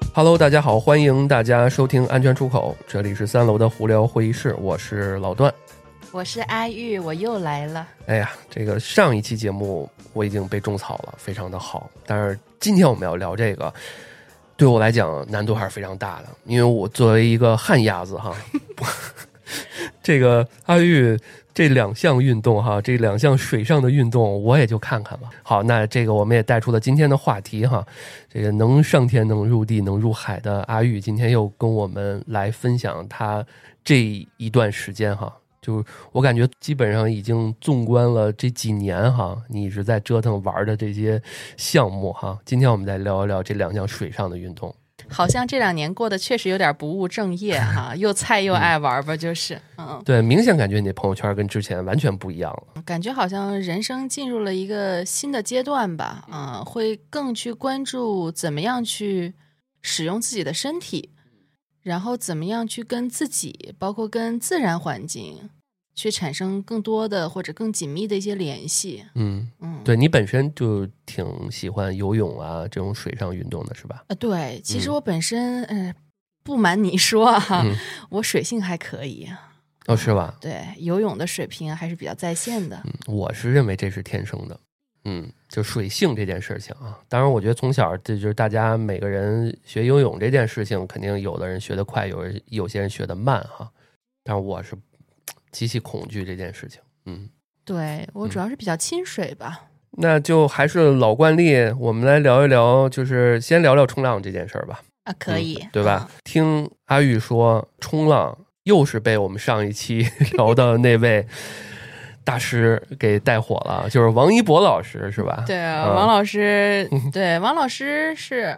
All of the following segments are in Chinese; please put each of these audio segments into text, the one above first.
Hello， 大家好，欢迎大家收听安全出口，这里是3楼的胡聊会议室，我是老段， 我是阿玉，我又来了。 哎呀，这个上一期节目我已经被种草了，非常的好，但是今天我们要聊这个，对我来讲难度还是非常大的，因为我作为一个旱鸭子哈，这个阿玉这两项运动哈，这两项水上的运动我也就看看吧。好，那这个我们也带出了今天的话题哈，这个能上天能入地能入海的阿玉今天又跟我们来分享他这一段时间哈，就我感觉基本上已经纵观了这几年哈，你一直在折腾玩的这些项目哈，今天我们再聊一聊这两项水上的运动。 好像这2年过得确实有点不务正业哈，又菜又爱玩吧，就是对，明显感觉你的朋友圈跟之前完全不一样了， 感觉好像人生进入了一个新的阶段吧，会更去关注怎么样去使用自己的身体，然后怎么样去跟自己包括跟自然环境去产生更多的或者更紧密的一些联系。对，你本身就挺喜欢游泳啊这种水上运动的是吧？ 对，其实我本身不瞒你说啊，我水性还可以。 哦，是吧？ 对，游泳的水平还是比较在线的。 我是认为这是天生的。就水性这件事情啊，当然我觉得从小这就是大家每个人学游泳这件事情，肯定有的人学得快，有些人学得慢哈。但是我是极其恐惧这件事情。 对，我主要是比较亲水吧。 那就还是老惯例，我们来聊一聊，就是先聊聊冲浪这件事儿吧。 可以， 对吧？听阿玉说冲浪又是被我们上一期聊的那位大师给带火了，就是王一博老师是吧？ 对啊，王老师，对，王老师是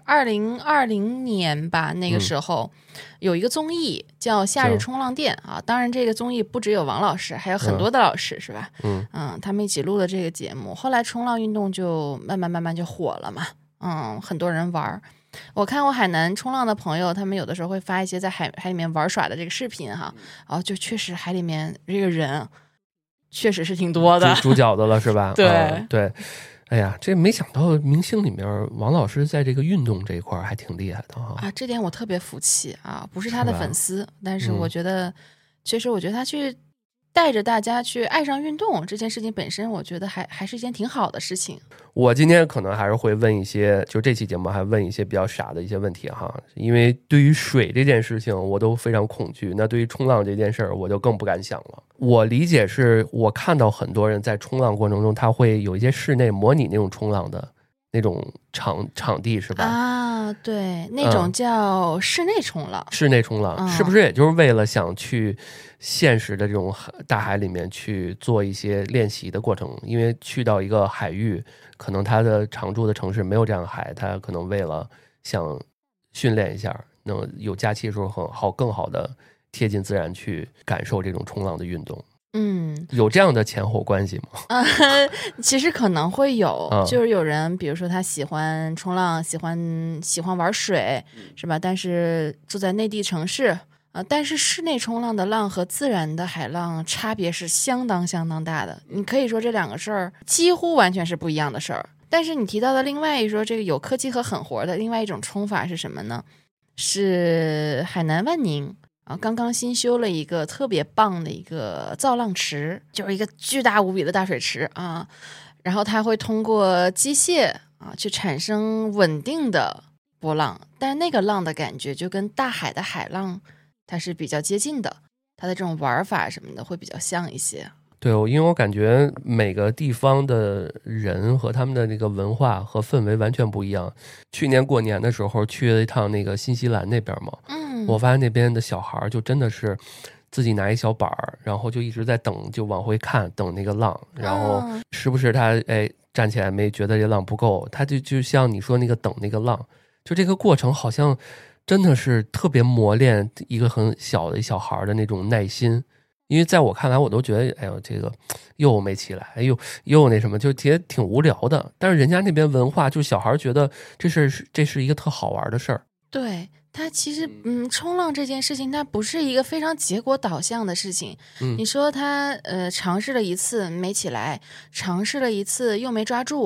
2020年吧，那个时候有一个综艺叫《夏日冲浪店》啊，当然这个综艺不只有王老师，还有很多的老师是吧？他们一起录了这个节目，后来冲浪运动就慢慢就火了嘛，很多人玩。我看过海南冲浪的朋友，他们有的时候会发一些在海里面玩耍的这个视频哈，然后就确实海里面这个人确实是挺多的， 主角的了是吧？ 对、 对，哎呀，这没想到明星里面王老师在这个运动这一块还挺厉害的哈。 这点我特别服气啊，不是他的粉丝，但是我觉得，确实我觉得他去带着大家去爱上运动这件事情本身，我觉得还是一件挺好的事情。 我今天可能还是会问一些，就这期节目还问一些比较傻的一些问题哈，因为对于水这件事情我都非常恐惧，那对于冲浪这件事儿我就更不敢想了。我理解是我看到很多人在冲浪过程中，他会有一些室内模拟那种冲浪的那种场地是吧？ 对，那种叫室内冲浪。 室内冲浪是不是也就是为了想去现实的这种大海里面去做一些练习的过程？因为去到一个海域，可能它的常住的城市没有这样的海，它可能为了想训练一下，能有假期的时候更好的贴近自然去感受这种冲浪的运动。有这样的前后关系吗？ 其实可能会有，就是有人比如说他喜欢冲浪，喜欢玩水，是吧？但是住在内地城市但是室内冲浪的浪和自然的海浪差别是相当大的，你可以说这两个事儿几乎完全是不一样的事儿。但是你提到的另外一说这个有科技和狠活的另外一种冲法是什么呢？是海南万宁刚刚新修了一个特别棒的一个造浪池，就是一个巨大无比的大水池然后它会通过机械去产生稳定的波浪，但是那个浪的感觉就跟大海的海浪它是比较接近的，它的这种玩法什么的会比较像一些。 对，因为我感觉每个地方的人和他们的那个文化和氛围完全不一样。去年过年的时候去了一趟那个新西兰那边嘛，我发现那边的小孩就真的是自己拿一小板儿，然后就一直在等，就往回看等那个浪，然后是不是他站起来没觉得这浪不够，他就像你说那个等那个浪，就这个过程好像真的是特别磨练一个很小的一小孩的那种耐心。因为在我看来我都觉得哎呦这个又没起来，又那什么，就也挺无聊的。但是人家那边文化，就小孩觉得这是一个特好玩的事儿。 对，它其实冲浪这件事情它不是一个非常结果导向的事情。你说他尝试了一次没起来，尝试了一次又没抓住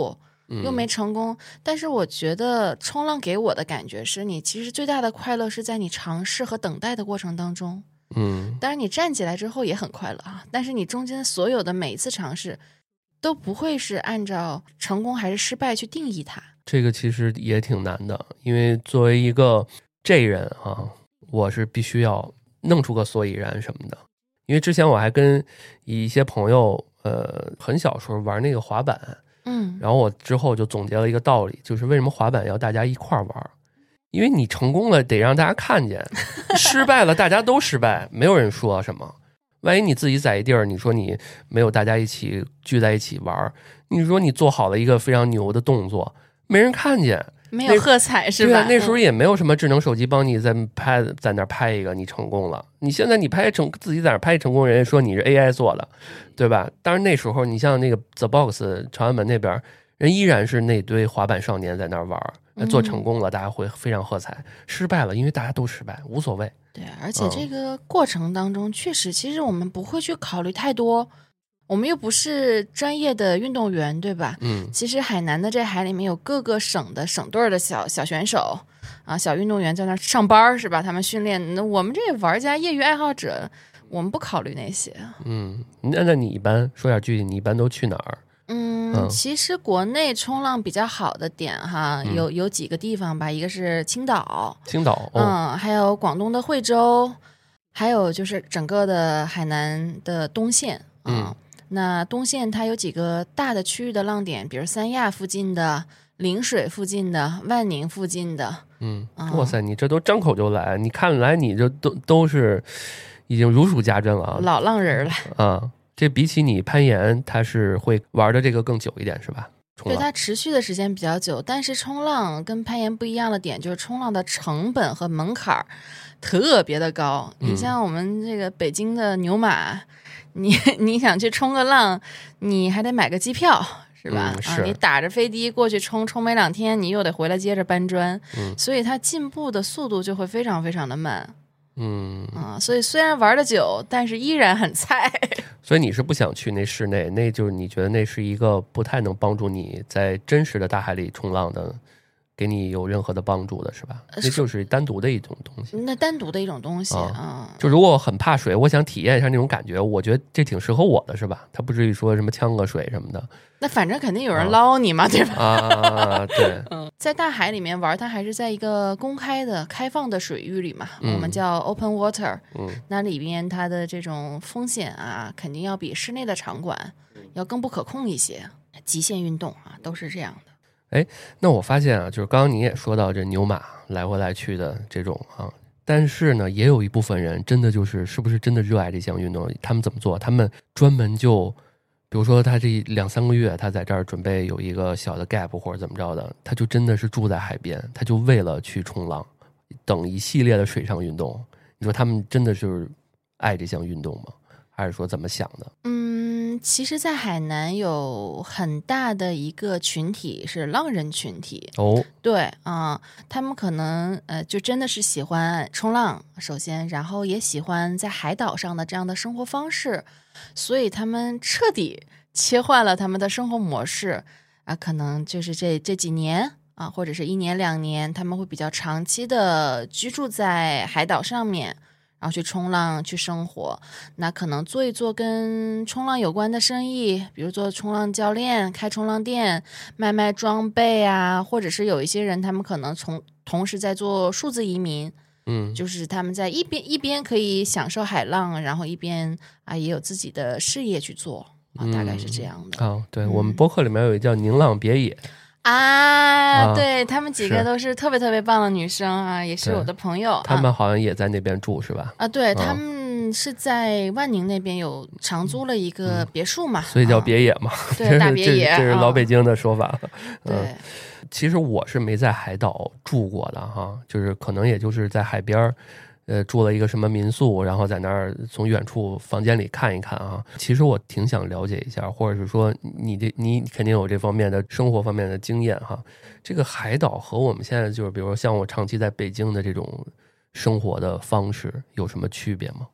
又没成功。但是我觉得冲浪给我的感觉是你其实最大的快乐是在你尝试和等待的过程当中。当然你站起来之后也很快乐啊，但是你中间所有的每一次尝试都不会是按照成功还是失败去定义它。 这个其实也挺难的，因为作为一个这人啊，我是必须要弄出个所以然什么的。因为之前我还跟一些朋友很小时候玩那个滑板，然后我之后就总结了一个道理，就是为什么滑板要大家一块玩，因为你成功了得让大家看见，失败了大家都失败，没有人说什么。万一你自己在一地儿，你说你没有大家一起聚在一起玩，你说你做好了一个非常牛的动作，没人看见， 没有喝彩是吧？ 对啊，那时候也没有什么智能手机帮你在那拍一个，你成功了。你现在你自己在那拍成功，人家说你是 AI 做的，对吧？当然那时候你像那个 The Box 朝阳门那边，人依然是那堆滑板少年在那玩，做成功了大家会非常喝彩，失败了因为大家都失败无所谓。 对，而且这个过程当中确实其实我们不会去考虑太多，我们又不是专业的运动员，对吧？其实海南的这海里面有各个省的省队的小选手啊，小运动员在那上班是吧？他们训练，那我们这玩家业余爱好者，我们不考虑那些。 那你一般说点具体，你一般都去哪儿？ 其实国内冲浪比较好的点哈，有几个地方吧，一个是青岛，还有广东的惠州，还有就是整个的海南的东线那东线它有几个大的区域的浪点，比如三亚附近的、陵水附近的、万宁附近的。 哇塞，你这都张口就来，你看来你这都是已经如数家珍了啊， 老浪人了啊。这比起你攀岩，它是会玩的这个更久一点是吧？ 对，它持续的时间比较久，但是冲浪跟攀岩不一样的点就是冲浪的成本和门槛特别的高。你像我们这个北京的牛马，你想去冲个浪，你还得买个机票是吧？你打着飞的过去冲没2天，你又得回来接着搬砖，所以它进步的速度就会非常非常的慢。所以虽然玩的久，但是依然很菜。 所以你是不想去那室内，那就是你觉得那是一个不太能帮助你在真实的大海里冲浪的，给你有任何的帮助的是吧？那就是单独的一种东西。 那单独的一种东西就如果我很怕水，我想体验一下那种感觉，我觉得这挺适合我的是吧？它不至于说什么呛个水什么的。 那反正肯定有人捞你嘛，对吧？ 对。 在大海里面玩，它还是在一个公开的、开放的水域里嘛，我们叫 open water。那里边它的这种风险啊，肯定要比室内的场馆要更不可控一些。极限运动啊，都是这样的。 那我发现啊，就是刚刚你也说到这牛马来回来去的这种啊，但是呢，也有一部分人真的是不是真的热爱这项运动？他们怎么做？他们专门就，比如说他这2-3个月，他在这儿准备有一个小的 gap 或者怎么着的，他就真的是住在海边，他就为了去冲浪，等一系列的水上运动。你说他们真的是爱这项运动吗？还是说怎么想的？ 其实在海南有很大的一个群体是浪人群体对他们可能就真的是喜欢冲浪，首先，然后也喜欢在海岛上的这样的生活方式，所以他们彻底切换了他们的生活模式可能就是这几年或者是1年2年，他们会比较长期的居住在海岛上面，然后去冲浪去生活。那可能做一做跟冲浪有关的生意，比如做冲浪教练，开冲浪店，卖装备或者是有一些人他们可能同时在做数字移民，就是他们在一边可以享受海浪，然后一边也有自己的事业去做大概是这样的。 对，我们播客里面有一个叫宁浪别野对，他们几个都是特别特别棒的女生也是我的朋友。 他们好像也在那边住是吧？ 对，他们是在万宁那边有长租了一个别墅嘛， 所以叫别野嘛。 对，大别野， 这是老北京的说法。 对， 其实我是没在海岛住过的就是可能也就是在海边住了一个什么民宿，然后在那儿从远处房间里看一看其实我挺想了解一下，或者是说你肯定有这方面的生活方面的经验这个海岛和我们现在就是比如说像我长期在北京的这种生活的方式有什么区别吗？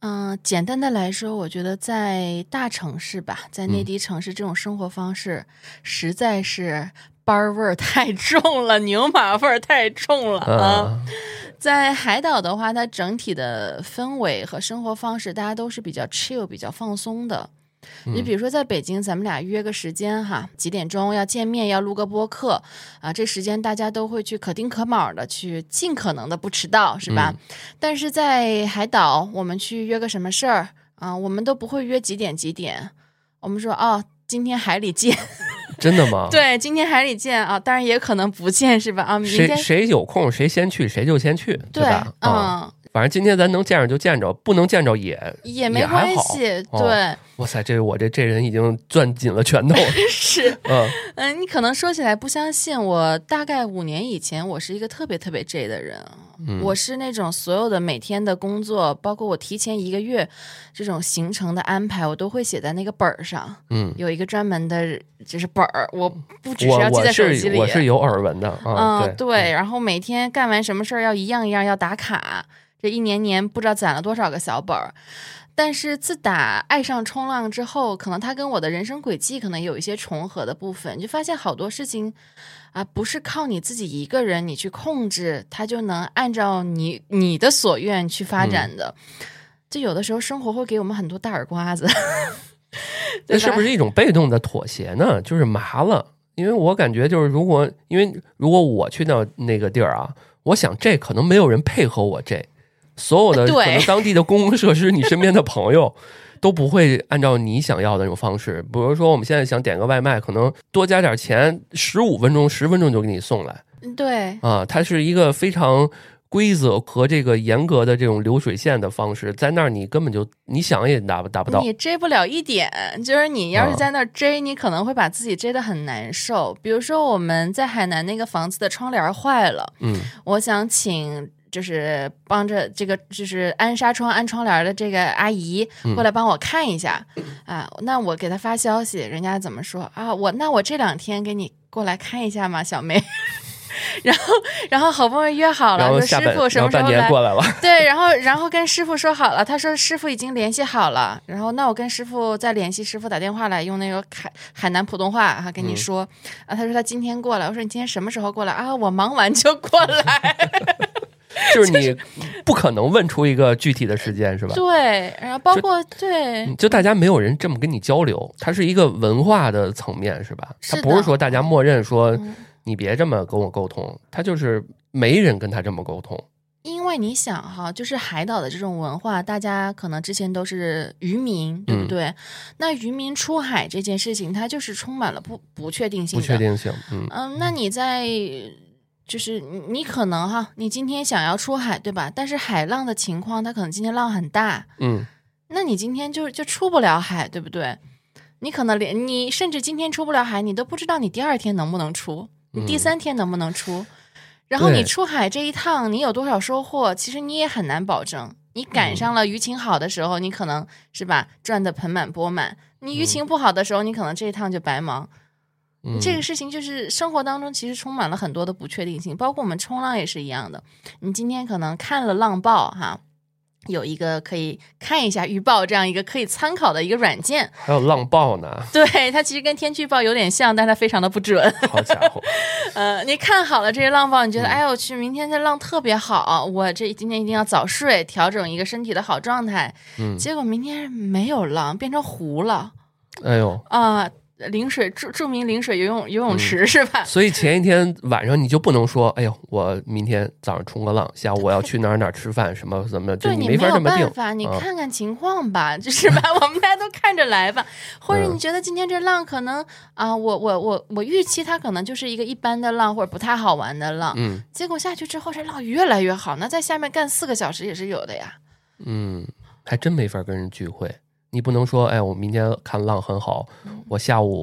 简单的来说，我觉得在大城市吧，在内地城市这种生活方式，实在是班味儿太重了，牛马味儿太重了啊。在海岛的话，它整体的氛围和生活方式，大家都是比较 chill、比较放松的。你比如说在北京，咱们俩约个时间哈，几点钟要见面，要录个播客啊，这时间大家都会去可丁可卯的去尽可能的不迟到，是吧？但是在海岛，我们去约个什么事儿啊，我们都不会约几点，我们说今天海里见。 真的吗？ 对，今天海里见啊，当然也可能不见，是吧？明天谁有空谁先去谁就先去，对吧？反正今天咱能见着就见着，不能见着也没关系。对， 哇塞，这人已经攥紧了拳头了。 是，你可能说起来不相信，我大概5年以前，我是一个特别特别 J 的人。我是那种所有的每天的工作，包括我提前1个月这种行程的安排，我都会写在那个本上。有一个专门的就是本儿，我不只是要记在手机里， 我是有耳闻的。 对，然后每天干完什么事儿要一样要打卡。这一年不知道攒了多少个小本儿，但是自打爱上冲浪之后，可能它跟我的人生轨迹可能有一些重合的部分，就发现好多事情啊，不是靠你自己一个人你去控制，它就能按照你的所愿去发展的。就有的时候生活会给我们很多大耳刮子。 这是不是一种被动的妥协呢？就是麻了，因为我感觉就是如果我去到那个地儿啊，我想这可能没有人配合我这。所有的可能当地的公共设施，你身边的朋友都不会按照你想要的那种方式。比如说我们现在想点个外卖，可能多加点钱，15分钟10分钟就给你送来。 对啊，它是一个非常规则和这个严格的这种流水线的方式，在那儿你根本就你想也达不到， 你追不了一点。就是你要是在那儿追，你可能会把自己追得很难受。比如说我们在海南那个房子的窗帘坏了，我想请就是帮着这个就是安纱窗安窗帘的这个阿姨过来帮我看一下啊，那我给她发消息，人家怎么说啊？那我这2天给你过来看一下嘛，小妹。然后好不容易约好了，说师傅什么时候来过来了。 对，然后跟师傅说好了，他说师傅已经联系好了，然后那我跟师傅再联系，师傅打电话来用那个海南普通话跟你说啊，他说他今天过来，我说你今天什么时候过来啊？我忙完就过来。 就是你不可能问出一个具体的时间，是吧？ 对，然后包括就大家没有人这么跟你交流，它是一个文化的层面，是吧？它不是说大家默认说你别这么跟我沟通，它就是没人跟他这么沟通。 因为你想哈，就是海岛的这种文化，大家可能之前都是渔民，对不对？那渔民出海这件事情，它就是充满了不确定性的。 不确定性， 那你在就是你可能哈，你今天想要出海，对吧？但是海浪的情况，它可能今天浪很大，那你今天就出不了海，对不对？你可能你甚至今天出不了海，你都不知道你第2天能不能出，你第3天能不能出。然后你出海这一趟你有多少收获，其实你也很难保证。你赶上了舆情好的时候，你可能是吧赚得盆满钵满，你舆情不好的时候，你可能这一趟就白忙。这个事情就是生活当中其实充满了很多的不确定性，包括我们冲浪也是一样的。你今天可能看了浪报哈，有一个可以看一下预报这样一个可以参考的一个软件， 还有浪报呢。 对，它其实跟天气预报有点像，但它非常的不准。 好家伙！ 你看好了这些浪报，你觉得哎我去，明天这浪特别好，我今天一定要早睡，调整一个身体的好状态。结果明天没有浪，变成湖了。 哎呦临水著名临水游泳池是吧？ 所以前一天晚上你就不能说，哎呦，我明天早上冲个浪，下午我要去哪儿吃饭，什么怎么，就你没法这么定。 你没有办法，你看看情况吧，就是吧，我们大家都看着来吧。或者你觉得今天这浪可能我预期它可能就是一个一般的浪，或者不太好玩的浪，结果下去之后这浪越来越好，那在下面干4个小时也是有的呀。 还真没法跟人聚会。你不能说，哎，我明天看浪很好，我下午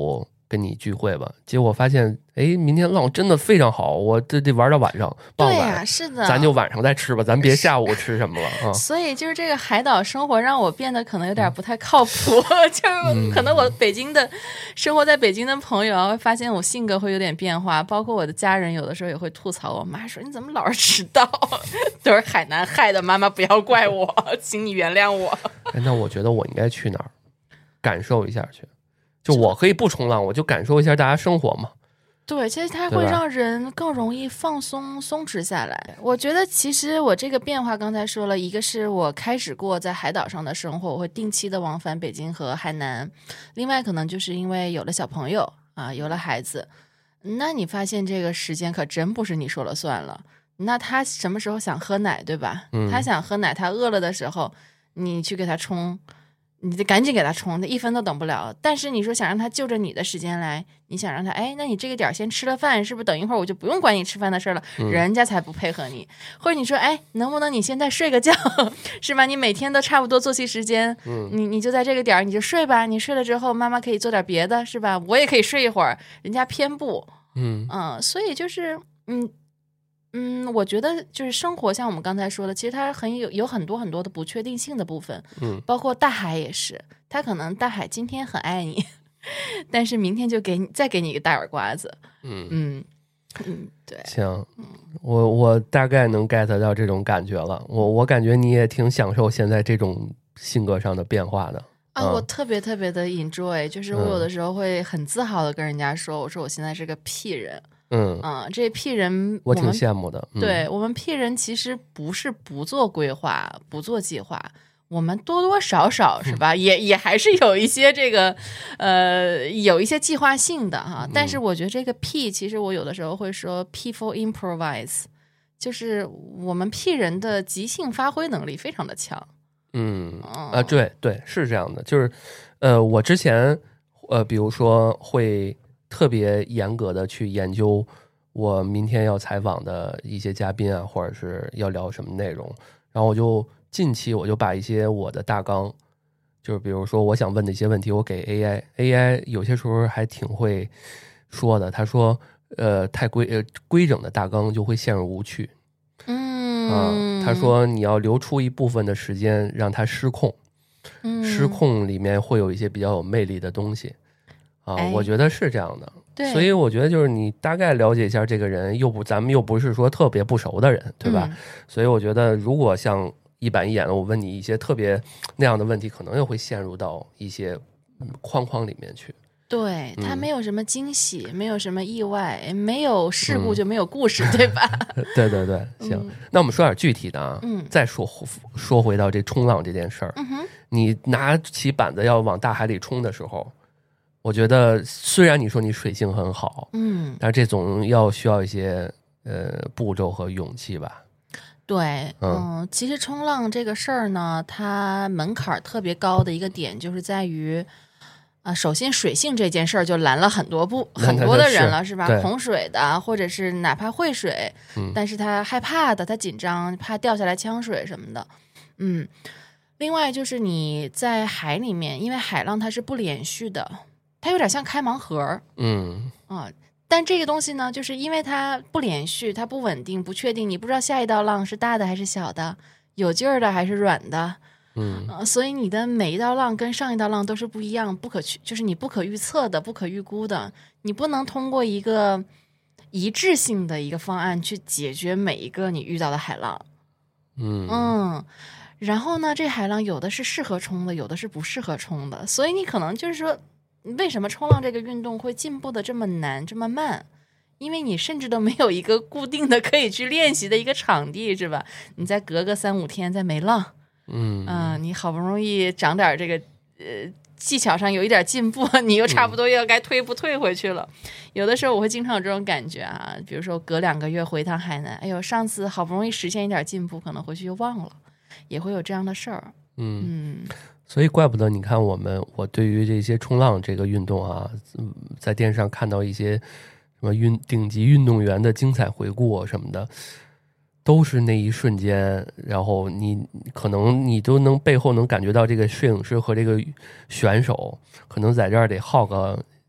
跟你聚会吧。结果发现，哎，明天浪真的非常好，我这玩到晚上傍晚。 对呀，是的， 咱就晚上再吃吧，咱别下午吃什么了啊。 所以就是这个海岛生活让我变得可能有点不太靠谱，就是可能我生活在北京的朋友会发现我性格会有点变化，包括我的家人有的时候也会吐槽我妈说你怎么老是迟到，都是海南害的，妈妈不要怪我，请你原谅我。 那我觉得我应该去哪儿感受一下去。就我可以不冲浪，我就感受一下大家生活嘛。 对，其实它会让人更容易放松松弛下来。我觉得其实我这个变化刚才说了，一个是我开始过在海岛上的生活，我会定期的往返北京和海南，另外可能就是因为有了小朋友啊，有了孩子，那你发现这个时间可真不是你说了算了。那他什么时候想喝奶，对吧？他想喝奶，他饿了的时候你去给他冲，你就赶紧给他冲，他1分都等不了。但是你说想让他就着你的时间来，你想让他，哎，那你这个点先吃了饭，是不是等一会儿我就不用管你吃饭的事了？人家才不配合你。或者你说，哎，能不能你现在睡个觉，是吧？你每天都差不多作息时间，你就在这个点你就睡吧。你睡了之后，妈妈可以做点别的，是吧？我也可以睡一会儿，人家偏不，所以就是我觉得就是生活像我们刚才说的，其实它有很多很多的不确定性的部分，包括大海也是，它可能大海今天很爱你，但是明天就再给你一个大耳刮子，对， 行，我大概能 get 到这种感觉了，我感觉你也挺享受现在这种性格上的变化的。 我特别特别的 enjoy， 就是我有的时候会很自豪的跟人家说，我说我现在是个 P 人。这 P 人我挺羡慕的。 对，我们 P 人其实不是不做规划不做计划，我们多多少少是吧，也还是有一些这个有一些计划性的哈。但是我觉得这个 P 其实我有的时候会说 P for improvise， 就是我们 P 人的即兴发挥能力非常的强。 对，是这样的，就是我之前比如说会特别严格的去研究我明天要采访的一些嘉宾啊，或者是要聊什么内容，然后近期我就把一些我的大纲，就是比如说我想问的一些问题，我给 AI 有些时候还挺会说的，他说太规整的大纲就会陷入无趣。他说你要留出一部分的时间让它失控，失控里面会有一些比较有魅力的东西我觉得是这样的。 对， 所以我觉得就是你大概了解一下这个人，咱们又不是说特别不熟的人，对吧？所以我觉得如果像一板一眼的我问你一些特别那样的问题，可能又会陷入到一些框框里面去。 对，它没有什么惊喜，没有什么意外，没有事故就没有故事，对吧？ 对，行，那我们说点具体的啊。再说回到这冲浪这件事儿。你拿起板子要往大海里冲的时候，我觉得虽然你说你水性很好，但是这总需要一些步骤和勇气吧。 对，其实冲浪这个事儿呢，它门槛特别高的一个点就是在于首先水性这件事儿就拦了很多的人了，是吧？恐水的，或者是哪怕会水，但是他害怕的，他紧张，怕掉下来呛水什么的。另外就是你在海里面，因为海浪它是不连续的，它有点像开盲盒。但这个东西呢，就是因为它不连续，它不稳定，不确定，你不知道下一道浪是大的还是小的，有劲儿的还是软的。所以你的每一道浪跟上一道浪都是不一样，就是你不可预测的，不可预估的，你不能通过一个一致性的一个方案去解决每一个你遇到的海浪。然后呢，这海浪有的是适合冲的，有的是不适合冲的，所以你可能就是说，为什么冲浪这个运动会进步的这么难这么慢？因为你甚至都没有一个固定的可以去练习的一个场地，是吧？你再隔个3-5天再没浪。你好不容易长点这个技巧上有一点进步，你又差不多要该退回去了。有的时候我会经常有这种感觉啊，比如说隔2个月回趟海南，哎呦，上次好不容易实现一点进步，可能回去又忘了，也会有这样的事儿。 所以怪不得你看我对于这些冲浪这个运动啊，在电视上看到一些什么顶级运动员的精彩回顾什么的，都是那一瞬间，然后你可能你都能背后能感觉到这个摄影师和这个选手可能在这儿得耗个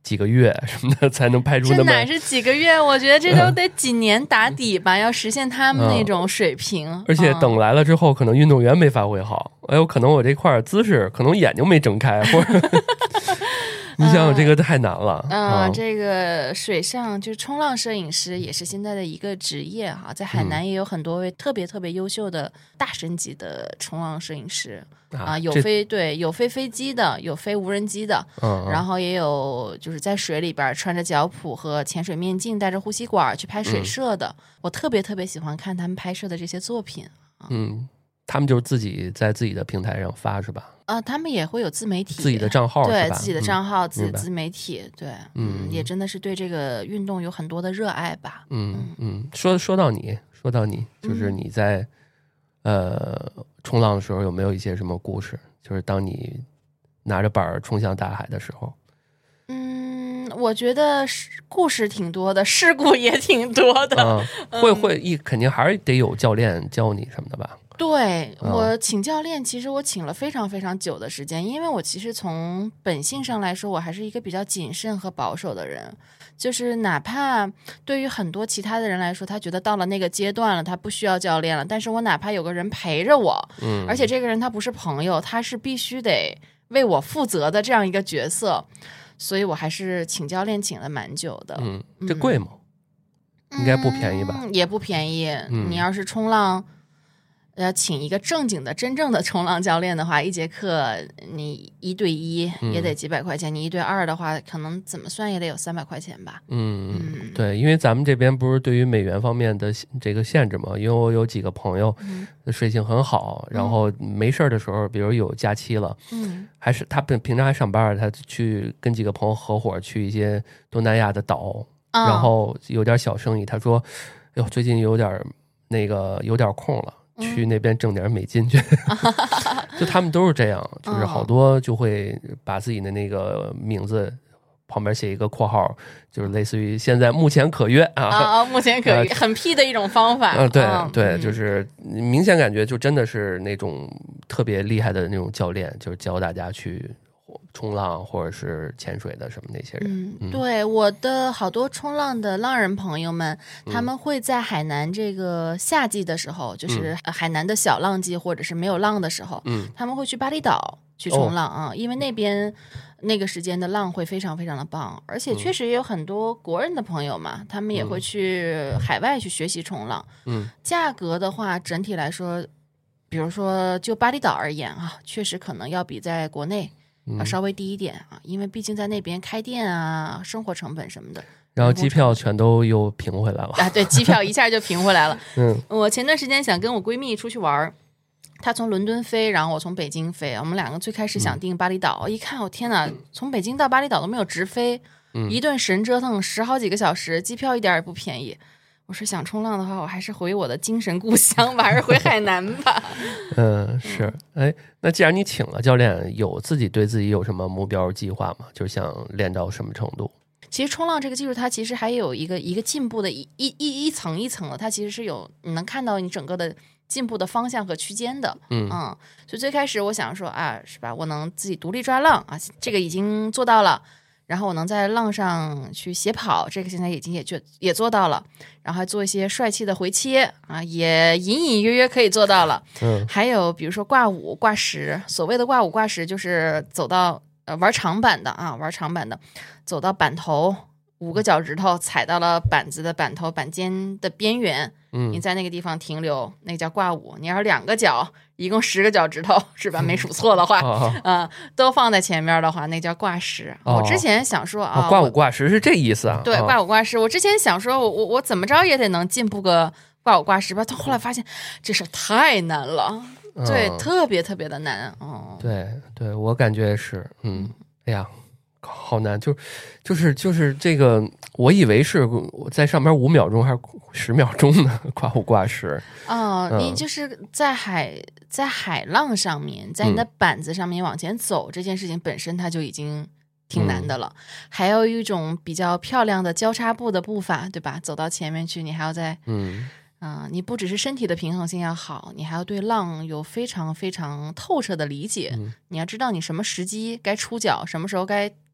几个月什么的才能拍出那么。 这哪是几个月？我觉得这都得几年打底吧，要实现他们那种水平。 而且等来了之后，可能运动员没发挥好，哎呦，可能我这块姿势，可能眼睛没睁开，或者你想想这个太难了。 这个水上就是冲浪摄影师也是现在的一个职业哈，在海南也有很多位特别特别优秀的大神级的冲浪摄影师。有飞飞机的，有飞无人机的，然后也有就是在水里边穿着脚蹼和潜水面镜，带着呼吸管去拍水摄的。我特别特别喜欢看他们拍摄的这些作品。 他们就自己在自己的平台上发是吧？ 他们也会有自媒体， 自己的账号， 对， 是吧？ 自己的账号，自己的自媒体，对，也真的是对这个运动有很多的热爱吧。 说到你，就是你在冲浪的时候有没有一些什么故事？就是当你拿着板冲向大海的时候。 我觉得故事挺多的，事故也挺多的。 肯定还是得有教练教你什么的吧？ 对，我请教练，其实我请了非常非常久的时间，因为我其实从本性上来说，我还是一个比较谨慎和保守的人。就是哪怕对于很多其他的人来说，他觉得到了那个阶段了，他不需要教练了，但是我哪怕有个人陪着我，而且这个人他不是朋友，他是必须得为我负责的这样一个角色，所以我还是请教练请了蛮久的。 这贵吗？应该不便宜吧？ 也不便宜。你要是冲浪要请一个正经的真正的冲浪教练的话，一节课你1对1也得几百块钱，你1对2的话可能怎么算也得有300块钱吧。 对，因为咱们这边不是对于美元方面的这个限制嘛，因为我有几个朋友水性很好，然后没事的时候比如有假期了，还是他平常还上班，他去跟几个朋友合伙去一些东南亚的岛，然后有点小生意，他说哟最近有点空了，去那边挣点美金去。就他们都是这样，就是好多就会把自己的那个名字旁边写一个括号，就是类似于现在目前可约目前可约，很屁的一种方法。 对，就是明显感觉就真的是那种特别厉害的那种教练，就是教大家去冲浪或者是潜水的什么那些人。 对，我的好多冲浪的浪人朋友们，他们会在海南这个夏季的时候，就是海南的小浪季或者是没有浪的时候，他们会去巴厘岛去冲浪因为那边那个时间的浪会非常非常的棒，而且确实也有很多国人的朋友嘛，他们也会去海外去学习冲浪。价格的话整体来说，比如说就巴厘岛而言确实可能要比在国内要稍微低一点因为毕竟在那边开店生活成本什么的， 然后机票全都又平回来了对，机票一下就平回来了。我前段时间想跟我闺蜜出去玩，她从伦敦飞，然后我从北京飞，我们两个最开始想订巴厘岛，一看我天哪，从北京到巴厘岛都没有直飞，一顿神折腾10好几个小时，机票一点也不便宜。我说想冲浪的话，我还是回我的精神故乡吧，还是回海南吧。 是。那既然你请了教练，有自己对自己有什么目标计划吗？就想练到什么程度？ 其实冲浪这个技术它其实还有一个进步的一层一层的，它其实是有你能看到你整个的进步的方向和区间的。所以最开始我想说是吧，我能自己独立抓浪这个已经做到了，然后我能在浪上去斜跑，这个现在已经也做到了，然后还做一些帅气的回切也隐隐约约可以做到了。还有比如说挂5挂10，所谓的挂5挂10就是走到玩长板的玩长板的，走到板头5个脚趾头踩到了板子的板头板尖的边缘，你在那个地方停留，那个叫挂5。你要是2个脚，一共10个脚趾头是吧？没数错的话都放在前面的话，那叫挂10。我之前想说挂5挂10是这意思啊？ 对，挂5挂10。我之前想说我怎么着也得能进步个挂5挂10吧，但后来发现这事太难了。对，特别特别的难。 对，我感觉是。哎呀好难，就是这个，我以为是在上边5秒钟还是10秒钟呢，挂5挂10。 你就是在海浪上面，在你的板子上面往前走，这件事情本身它就已经挺难的了。还有一种比较漂亮的交叉步的步伐，对吧？走到前面去，你还要在你不只是身体的平衡性要好，你还要对浪有非常非常透彻的理解。你要知道你什么时机该出脚，什么时候该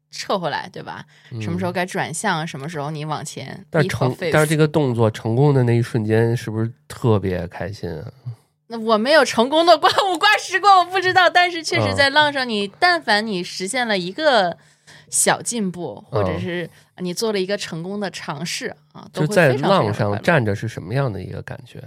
撤回来，对吧？什么时候该转向，什么时候你往前。 但是这个动作成功的那一瞬间，是不是特别开心啊？ 那我没有成功的挂5挂10过，我不知道。但是确实在浪上，你但凡你实现了一个小进步，或者是你做了一个成功的尝试啊，都会非常就在浪上站着是什么样的一个感觉？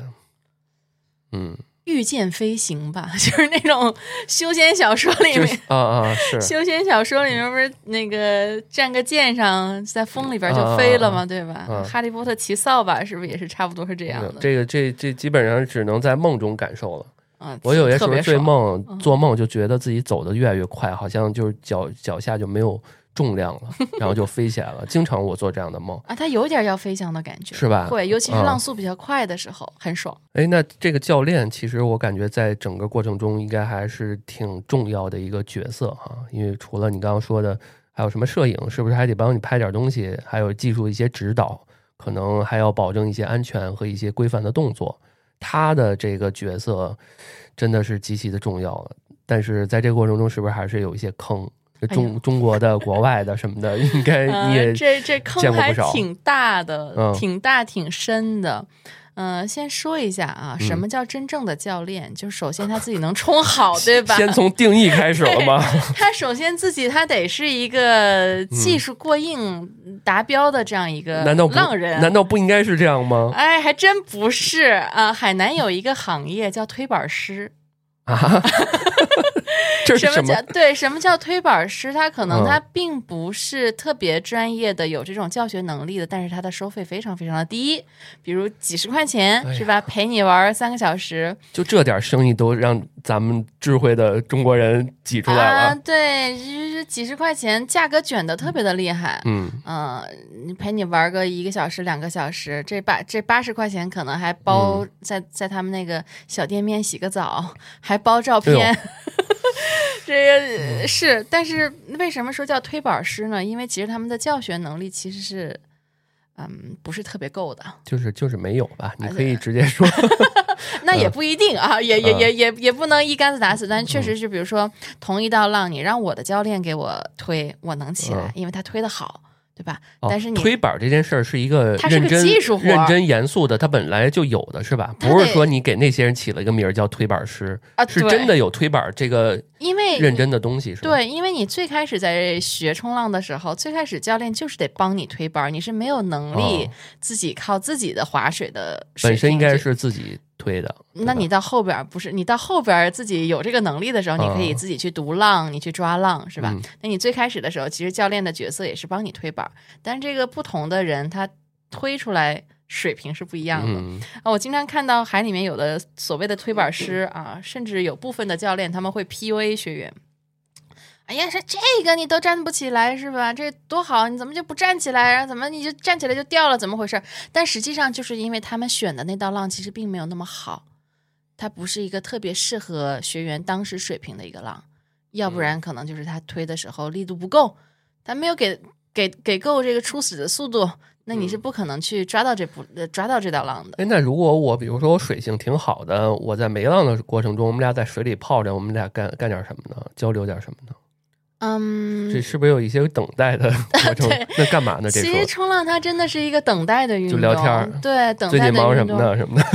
御剑飞行吧，就是那种修仙小说里面是修仙小说里面不是那个站个剑上在风里边就飞了吗？对吧？哈利波特骑扫把是不是也是差不多是这样的？ 这基本上只能在梦中感受了。我有些时候做梦就觉得自己走得越来越快，好像就是脚下就没有重量了，然后就飞起来了。经常我做这样的梦啊，它有点要飞翔的感觉， 是吧？ 会，尤其是浪速比较快的时候，很爽。 那这个教练其实我感觉在整个过程中应该还是挺重要的一个角色哈，因为除了你刚刚说的，还有什么摄影，是不是还得帮你拍点东西，还有技术一些指导，可能还要保证一些安全和一些规范的动作。他的这个角色真的是极其的重要了，但是在这个过程中是不是还是有一些坑？中国的、国外的什么的，应该你也这坑还挺大的，挺大挺深的。先说一下啊，什么叫真正的教练？就是首先他自己能冲好，对吧？ 先从定义开始了吗？ 他首先他得是一个技术过硬、达标的这样一个浪人， 难道不应该是这样吗？ 哎，还真不是啊！海南有一个行业叫推板师。 啊，这是什么？ 什么叫推板师？他可能他并不是特别专业的，有这种教学能力的，但是他的收费非常非常的低，比如几十块钱，是吧？陪你玩3个小时， 就这点生意都让咱们智慧的中国人挤出来了。 啊，对，就是几十块钱，价格卷的特别的厉害。陪你玩个1个小时、2个小时，这80块钱可能还包在他们那个小店面洗个澡，还包照片。这个是，但是为什么说叫推板师呢？因为其实他们的教学能力其实是不是特别够的， 就是没有吧？你可以直接说。 那也不一定啊，也不能一竿子打死，但确实是，比如说同一道浪，你让我的教练给我推，我能起来，因为他推得好。对吧？但是你推板这件事儿是一个它是个技术活， 认真严肃的，它本来就有的是吧？不是说你给那些人起了一个名儿叫推板师啊， 是真的有推板这个因为认真的东西是吧？ 对，因为你最开始在学冲浪的时候，最开始教练就是得帮你推板，你是没有能力自己靠自己的划水的水平， 本身应该是自己推的。 那你到后边不是，你到后边自己有这个能力的时候，你可以自己去读浪，你去抓浪，是吧？那你最开始的时候，其实教练的角色也是帮你推板，但是这个不同的人他推出来水平是不一样的。我经常看到海里面有的所谓的推板师啊，甚至有部分的教练他们会 PUA 学员。哎呀，说这个你都站不起来是吧？这多好，你怎么就不站起来？然后怎么你就站起来就掉了？怎么回事？但实际上就是因为他们选的那道浪其实并没有那么好，它不是一个特别适合学员当时水平的一个浪，要不然可能就是他推的时候力度不够，他没有给够这个初始的速度，那你是不可能去抓到这道浪的。 那如果我比如说我水性挺好的，我在没浪的过程中，我们俩在水里泡着，我们俩干点什么呢？交流点什么呢？这是不是有一些等待的过程？那干嘛呢？这其实冲浪它真的是一个等待的运动， 就聊天， 对，等待的运动。 最近忙什么呢？什么的。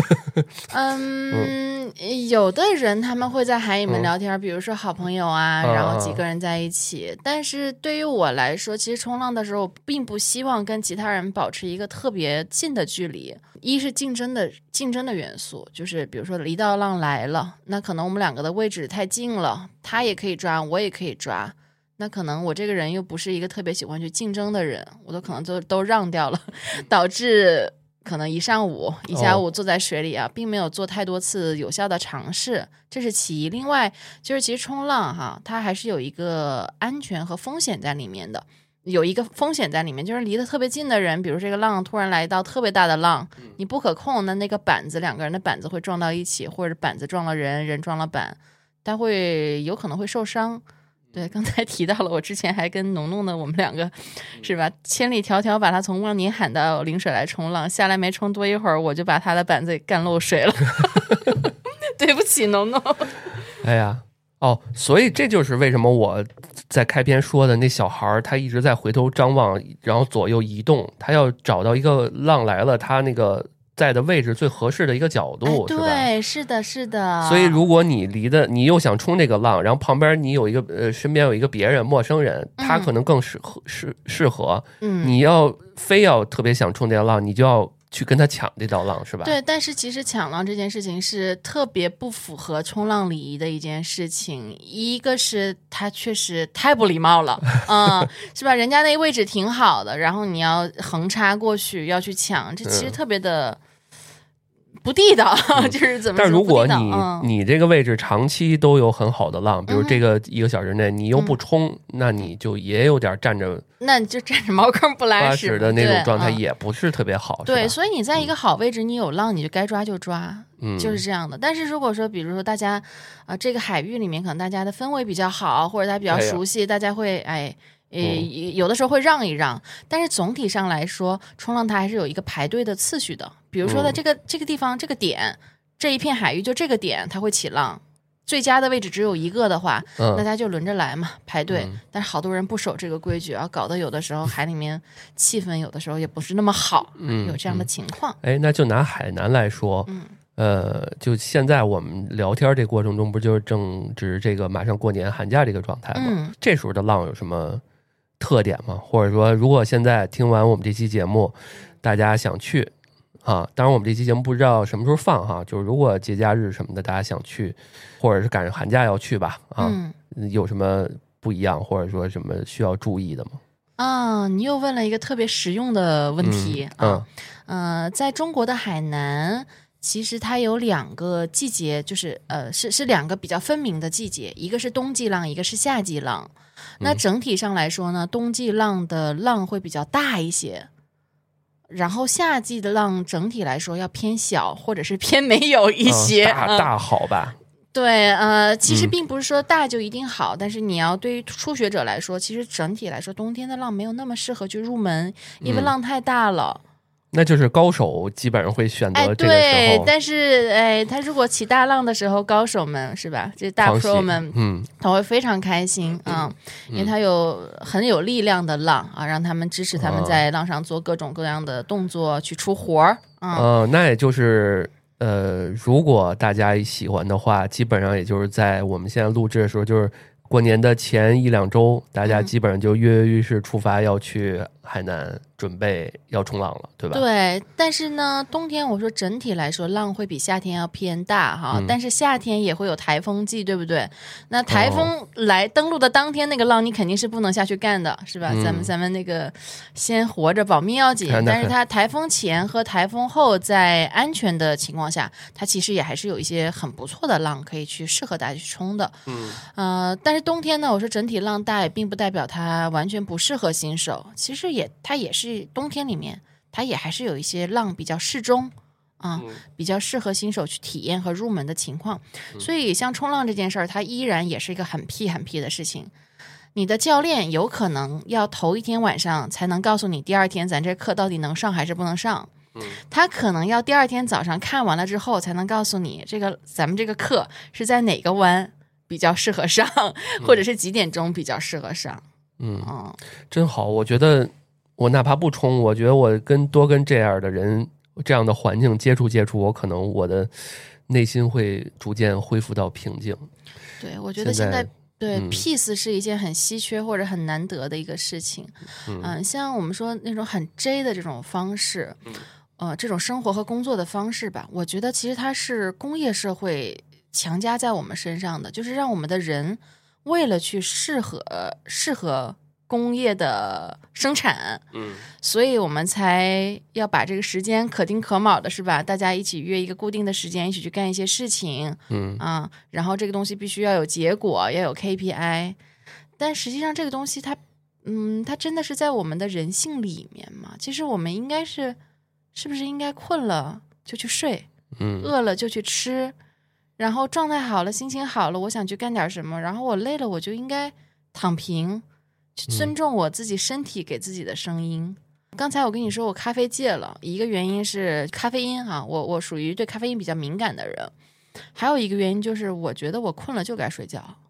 有的人他们会在海里面聊天，比如说好朋友啊，然后几个人在一起。但是对于我来说，其实冲浪的时候，我并不希望跟其他人保持一个特别近的距离。一是竞争的元素，就是比如说一道浪来了，那可能我们两个的位置太近了，他也可以抓，我也可以抓。那可能我这个人又不是一个特别喜欢去竞争的人，我都可能都让掉了，导致可能一下午坐在水里啊，并没有做太多次有效的尝试，这是其一。另外就是其实冲浪哈，它还是有一个安全和风险在里面的。有一个风险在里面，就是离得特别近的人，比如这个浪突然来到特别大的浪，你不可控，那个板子两个人的板子会撞到一起，或者板子撞了人，人撞了板，他有可能会受伤。对，刚才提到了，我之前还跟农农的我们两个是吧，千里迢迢把他从望宁喊到陵水来冲浪，下来没冲多一会儿，我就把他的板子给干漏水了。对不起农农。 哎呀， 哦，所以这就是为什么我在开篇说的那小孩他一直在回头张望，然后左右移动，他要找到一个浪来了，他那个在的位置最合适的一个角度， 对，是的，是的。 所以如果你你又想冲这个浪，然后旁边你有一个身边有一个别人陌生人，他可能更适合，你要非要特别想冲这个浪，你就要去跟他抢这道浪，是吧？ 对，但是其实抢浪这件事情是特别不符合冲浪礼仪的一件事情。一个是他确实太不礼貌了，是吧？人家那位置挺好的，然后你要横插过去要去抢，这其实特别的不地道，就是怎么说？ 但如果你这个位置长期都有很好的浪，比如这个1个小时内你又不冲，那你就也有点站着。 那你就站着茅坑不拉屎的那种状态也不是特别好。 对，所以你在一个好位置，你有浪你就该抓就抓，就是这样的。但是如果说比如说大家这个海域里面可能大家的氛围比较好，或者大家比较熟悉，大家会有的时候会让一让，但是总体上来说冲浪它还是有一个排队的次序的。比如说在这个地方这个点，这一片海域就这个点它会起浪，最佳的位置只有一个的话，大家就轮着来嘛，排队。但是好多人不守这个规矩啊，搞得有的时候海里面气氛有的时候也不是那么好，有这样的情况。 那就拿海南来说，就现在我们聊天这过程中，不就是正值这个马上过年寒假这个状态吗？这时候的浪有什么特点吗？或者说，如果现在听完我们这期节目，大家想去当然我们这期节目不知道什么时候放哈，就是如果节假日什么的大家想去，或者是赶上寒假要去吧有什么不一样，或者说什么需要注意的吗？ 你又问了一个特别实用的问题在中国的海南，其实它有2个季节，就是是2个比较分明的季节，一个是冬季浪，一个是夏季浪。那整体上来说呢，冬季浪的浪会比较大一些，然后夏季的浪整体来说要偏小或者是偏没有一些。 大好吧？ 对，其实并不是说大就一定好，但是你要对于初学者来说，其实整体来说冬天的浪没有那么适合去入门，因为浪太大了。 那就是高手基本上会选择这个时候。 对，但是他如果起大浪的时候，高手们是吧？这大 pro 们，他会非常开心因为他很有力量的浪让他们支持他们在浪上做各种各样的动作去出活儿那也就是如果大家喜欢的话，基本上也就是在我们现在录制的时候，就是过年的前1-2周，大家基本上就跃跃欲试出发要去海南准备要冲浪了，对吧？ 对，但是呢，冬天我说整体来说浪会比夏天要偏大哈，但是夏天也会有台风季，对不对？那台风来登陆的当天，那个浪你肯定是不能下去干的，是吧？咱们那个先活着保命要紧，但是它台风前和台风后在安全的情况下，它其实也还是有一些很不错的浪可以去适合大家去冲的。但是冬天呢，我说整体浪大也并不代表它完全不适合新手，其实它也是冬天里面，它也还是有一些浪比较适中比较适合新手去体验和入门的情况。所以像冲浪这件事儿，它依然也是一个很屁的事情。你的教练有可能要头一天晚上才能告诉你第2天咱这课到底能上还是不能上，他可能要第2天早上看完了之后才能告诉你咱们这个课是在哪个湾比较适合上，或者是几点钟比较适合上。 真好。我觉得我哪怕不冲，我觉得我多跟这样的人这样的环境接触，我可能我的内心会逐渐恢复到平静。 对，我觉得现在对peace 是一件很稀缺或者很难得的一个事情。像我们说那种很 J 的这种方式，这种生活和工作的方式吧，我觉得其实它是工业社会强加在我们身上的，就是让我们的人为了去适合工业的生产，所以我们才要把这个时间可丁可卯的，是吧？大家一起约一个固定的时间，一起去干一些事情，然后这个东西必须要有结果，要有 KPI。但实际上这个东西它真的是在我们的人性里面吗？其实我们应该是不是应该困了就去睡，饿了就去吃，然后状态好了，心情好了，我想去干点什么，然后我累了，我就应该躺平，去尊重我自己身体给自己的声音。刚才我跟你说我咖啡戒了，一个原因是咖啡因我属于对咖啡因比较敏感的人，还有一个原因就是我觉得我困了就该睡觉。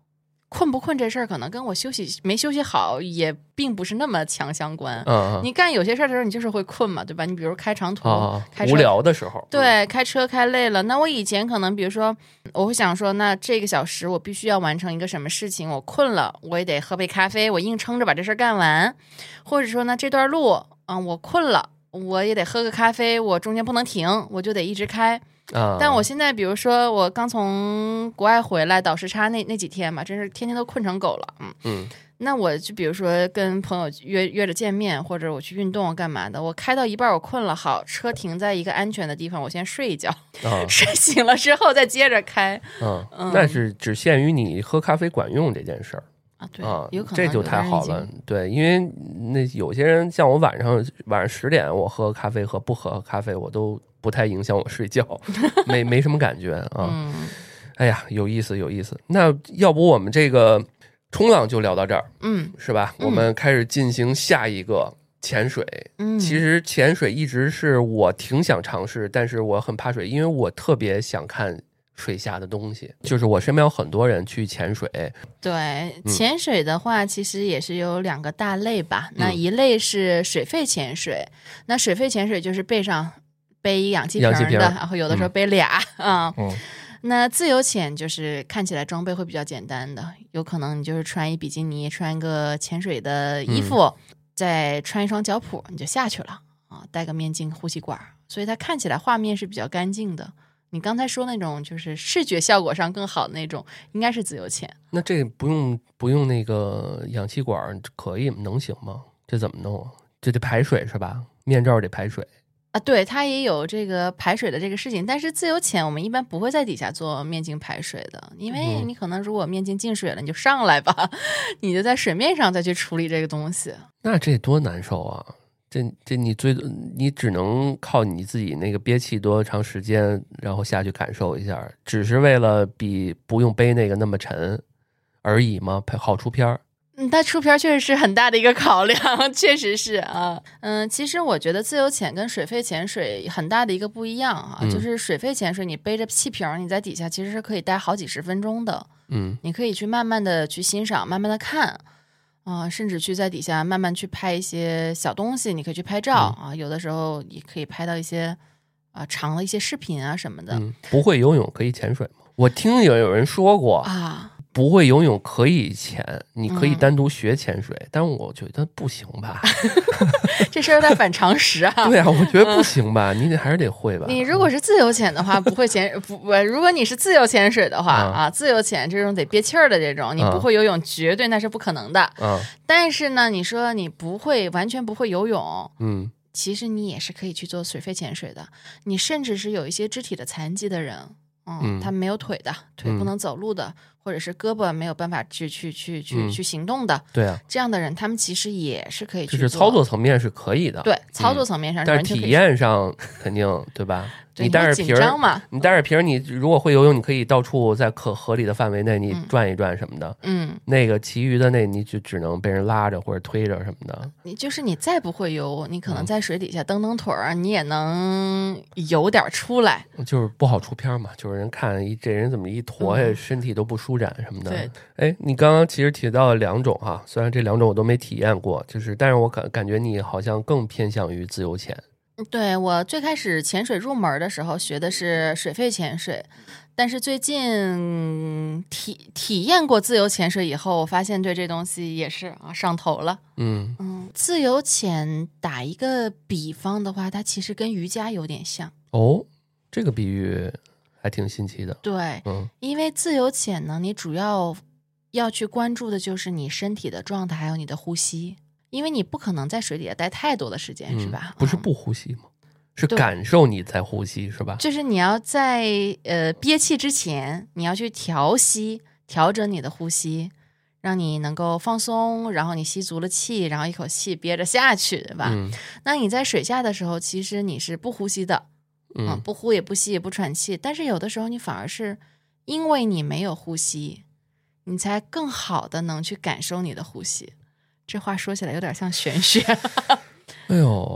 困不困这事儿，可能跟我没休息好也并不是那么强相关。你干有些事儿的时候，你就是会困嘛，对吧？你比如开长途，开车无聊的时候， 对，开车开累了。那我以前可能，比如说，我会想说，那这个小时我必须要完成一个什么事情，我困了，我也得喝杯咖啡，我硬撑着把这事儿干完。或者说呢，这段路我困了，我也得喝个咖啡，我中间不能停，我就得一直开。但我现在比如说我刚从国外回来倒时差那几天嘛，真是天天都困成狗了。那我就比如说跟朋友约着见面，或者我去运动干嘛的，我开到一半我困了，好，车停在一个安全的地方，我先睡一觉，睡醒了之后再接着开。 那是只限于你喝咖啡管用这件事儿对有可能这就太好了。对，因为那有些人像我晚上10点我喝咖啡和不喝咖啡我都不太影响我睡觉，没什么感觉啊。哎呀，有意思有意思。那要不我们这个冲浪就聊到这儿，是吧？我们开始进行下一个潜水。其实潜水一直是我挺想尝试，但是我很怕水，因为我特别想看水下的东西，就是我身边有很多人去潜水。 对，潜水的话其实也是有2个大类吧。那一类是水肺潜水，那水肺潜水就是背上背一氧气瓶的，然后有的时候背俩那自由潜就是看起来装备会比较简单的，有可能你就是穿一比基尼，穿一个潜水的衣服，再穿一双脚蹼你就下去了戴个面镜呼吸管，所以它看起来画面是比较干净的。你刚才说那种就是视觉效果上更好的那种应该是自由潜。 那这不用那个氧气管可以能行吗？这怎么弄啊？这得排水是吧？面罩得排水对，它也有这个排水的这个事情，但是自由潜我们一般不会在底下做面镜排水的，因为你可能如果面镜进水了你就上来吧，你就在水面上再去处理这个东西。 那这多难受啊！这你只能靠你自己那个憋气多长时间，然后下去感受一下，只是为了比不用背那个那么沉而已吗？好出片儿。 它出片确实是很大的一个考量，确实是啊。其实我觉得自由潜跟水肺潜水很大的一个不一样就是水肺潜水你背着气瓶你在底下其实是可以待好几十分钟的。你可以去慢慢的去欣赏，慢慢的看甚至去在底下慢慢去拍一些小东西，你可以去拍照有的时候也可以拍到一些长的一些视频什么的。 不会游泳可以潜水吗？我听有人说过不会游泳可以潜，你可以单独学潜水，但我觉得不行吧。 这事儿有点反常识对啊，我觉得不行吧，你还是得会吧。 你如果是自由潜的话，不会潜如果你是自由潜水的话自由潜这种得憋气儿的这种，你不会游泳绝对那是不可能的。但是呢，你说你完全不会游泳，其实你也是可以去做水肺潜水的。你甚至是有一些肢体的残疾的人。他没有腿的，腿不能走路的，或者是胳膊没有办法去行动的， 对啊， 这样的人他们其实也是可以去做， 就是操作层面是可以的， 对，操作层面上， 但是体验上肯定对吧？你带着瓶嘛， 你带着瓶，你如果会游泳，你可以到处在可合理的范围内你转一转什么的。那个其余的你就只能被人拉着或者推着什么的。 你再不会游，你可能在水底下蹬腿你也能游点出来。 就是不好出片嘛，就是人看这人怎么一坨呀，身体都不舒展什么的。 对， 哎，你刚刚其实提到了2种虽然这2种我都没体验过，但是我感觉你好像更偏向于自由潜。 对，我最开始潜水入门的时候学的是水肺潜水，但是最近体验过自由潜水以后，我发现对这东西也是上头了。自由潜打一个比方的话，它其实跟瑜伽有点像。 这个比喻还挺新奇的。 对，因为自由潜呢，你主要去关注的就是你身体的状态还有你的呼吸。因为你不可能在水底下待太多的时间，是吧？ 不是不呼吸吗？是感受你在呼吸，是吧？ 就是你要在憋气之前，你要去调整你的呼吸，让你能够放松，然后你吸足了气，然后一口气憋着下去，对吧？那你在水下的时候，其实你是不呼吸的，不呼也不吸也不喘气，但是有的时候你反而是因为你没有呼吸，你才更好的能去感受你的呼吸。这话说起来有点像玄学。 哎呦，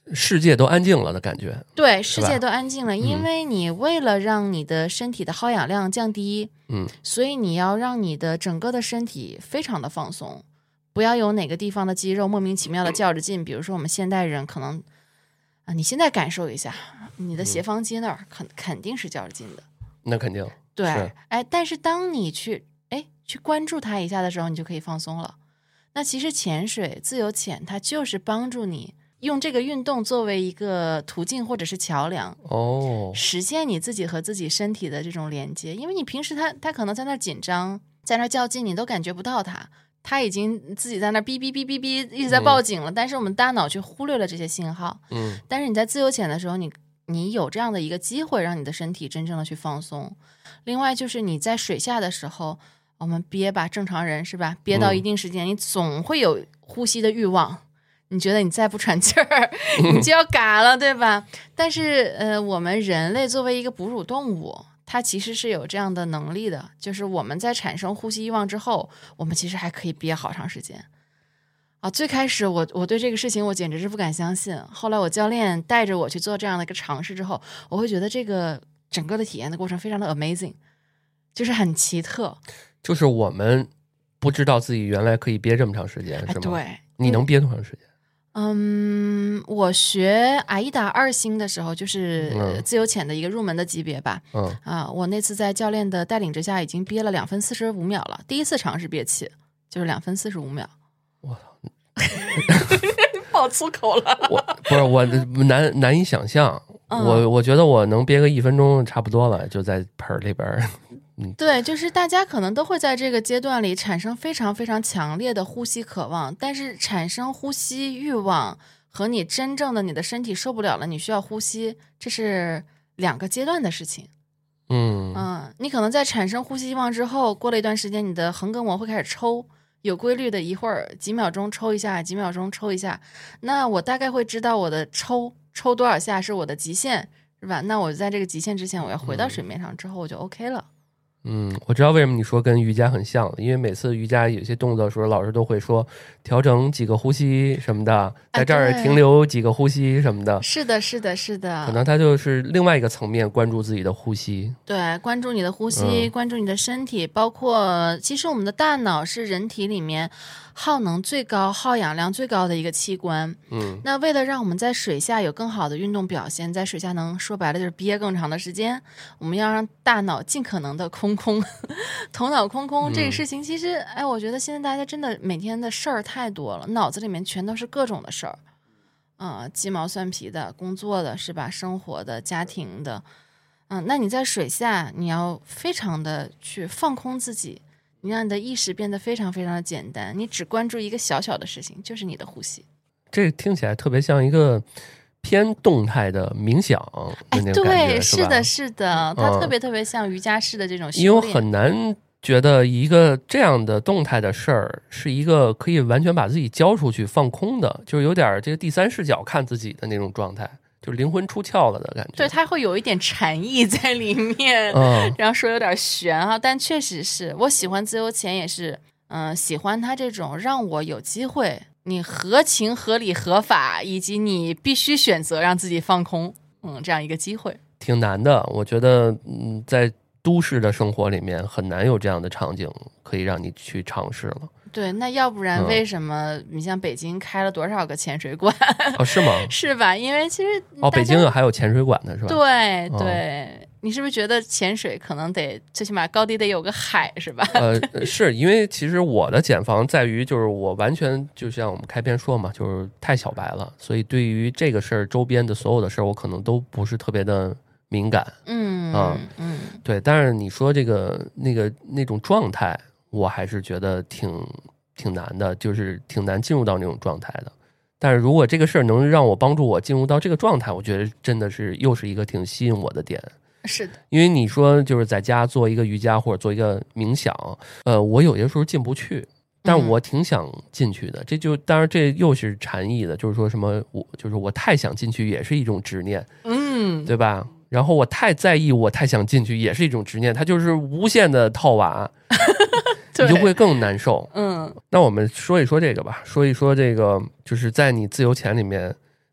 世界都安静了的感觉。 对，世界都安静了，因为你为了让你的身体的耗氧量降低，所以你要让你的整个的身体非常的放松，不要有哪个地方的肌肉莫名其妙的较着劲。比如说我们现代人可能你现在感受一下，你的斜方肌那儿肯定是较着劲的。 那肯定。 对，但是当你去关注它一下的时候，你就可以放松了。那其实潜水、自由潜，它就是帮助你用这个运动作为一个途径或者是桥梁，实现你自己和自己身体的这种连接。因为你平时它可能在那紧张，在那较劲，你都感觉不到它已经自己在那哔哔哔哔哔一直在报警了，但是我们大脑却忽略了这些信号。但是你在自由潜的时候，你有这样的一个机会，让你的身体真正的去放松。另外就是你在水下的时候，我们憋吧，正常人是吧？憋到一定时间，你总会有呼吸的欲望，你觉得你再不喘气儿，你就要嘎了，对吧？但是我们人类作为一个哺乳动物，它其实是有这样的能力的，就是我们在产生呼吸欲望之后，我们其实还可以憋好长时间。最开始我对这个事情我简直是不敢相信，后来我教练带着我去做这样的一个尝试之后，我会觉得这个整个的体验的过程非常的 amazing， 就是很奇特。 就是我们不知道自己原来可以憋这么长时间，是吗？ 对。 你能憋多长时间？ 我学AIDA 2星的时候，就是自由潜的一个入门的级别吧。我那次在教练的带领之下，已经憋了2分45秒了。第一次尝试憋气就是2分45秒。我操！爆粗口了。 我难以想象。我觉得我能憋个1分钟差不多了，就在盆里边。 对，就是大家可能都会在这个阶段里产生非常非常强烈的呼吸渴望，但是产生呼吸欲望和你真正的你的身体受不了了，你需要呼吸，这是2个阶段的事情。你可能在产生呼吸欲望之后，过了一段时间，你的横膈膜会开始抽，有规律的一会儿几秒钟抽一下，几秒钟抽一下，那我大概会知道我的抽多少下是我的极限，是吧？那我在这个极限之前，我要回到水面上之后，我就 OK 了。 我知道为什么你说跟瑜伽很像了，因为每次瑜伽有些动作的时候，老师都会说调整几个呼吸什么的，在这儿停留几个呼吸什么的。是的。可能它就是另外一个层面，关注自己的呼吸。对，关注你的呼吸，关注你的身体，包括其实我们的大脑是人体里面耗能最高、耗氧量最高的一个器官。那为了让我们在水下有更好的运动表现，在水下能说白了就是憋更长的时间，我们要让大脑尽可能的空头脑空空。这个事情其实我觉得现在大家真的每天的事儿太多了，脑子里面全都是各种的事儿鸡毛蒜皮的，工作的是吧，生活的，家庭的那你在水下你要非常的去放空自己，你让你的意识变得非常非常的简单，你只关注一个小小的事情，就是你的呼吸。这听起来特别像一个偏动态的冥想的那种感觉。对，是的，它特别特别像瑜伽式的这种修炼。因为我很难觉得一个这样的动态的事儿是一个可以完全把自己交出去放空的，就是有点这个第三视角看自己的那种状态，就是灵魂出窍了的感觉。对，它会有一点禅意在里面，然后说有点玄但确实是我喜欢自由潜，也是喜欢它这种让我有机会，你合情合理合法，以及你必须选择让自己放空这样一个机会。挺难的，我觉得在都市的生活里面很难有这样的场景可以让你去尝试了。对，那要不然为什么你像北京开了多少个潜水馆是吗？是吧？因为其实北京还有潜水馆呢，是吧？对，你是不是觉得潜水可能得最起码高低得有个海，是吧？是因为其实我的茧房在于就是我完全就像我们开篇说嘛，就是太小白了，所以对于这个事儿周边的所有的事儿我可能都不是特别的敏感。对，但是你说这个那种状态我还是觉得挺难的，就是挺难进入到那种状态的。但是如果这个事儿能让我帮助我进入到这个状态，我觉得真的是又是一个挺吸引我的点。是的，因为你说就是在家做一个瑜伽或者做一个冥想，我有些时候进不去，但我挺想进去的。这就当然这又是禅意的，就是说什么我太想进去也是一种执念，对吧？然后我太在意，我太想进去也是一种执念，它就是无限的套娃。你就会更难受。那我们说一说这个吧，说一说这个就是在你自由潜里面